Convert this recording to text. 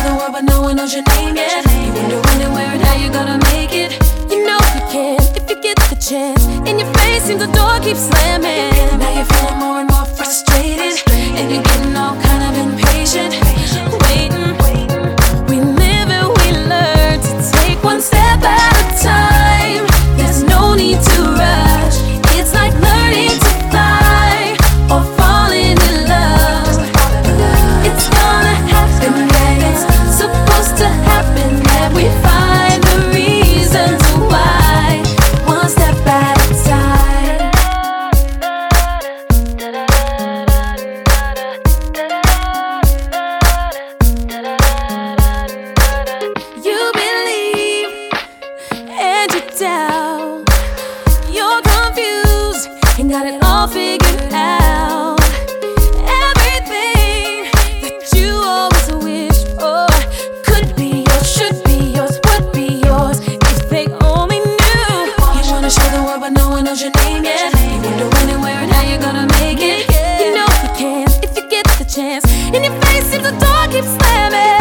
the world, but no one knows your name yet. You wonder when and where and how you're gonna make it. You know you can if you get the chance. In your face seems the door keeps slamming. Now you're feeling more and more frustrated, and you're getting all kind of impatient. Waiting, we live and we learn to take one step at a time. There's no need to rush. It's like learning to fly or falling in love. It's gonna happen when it's supposed to happen, and we find the reasons why. One step at a time. You believe and you doubt. You're confused and got it all figured out. Everything that you always wished for could be yours, should be yours, would be yours if they only knew. You wanna show the world, but no one knows your name yet. You wonder when and where and how you're gonna make it. You know you can if you get the chance. In your face seems the door keeps slamming.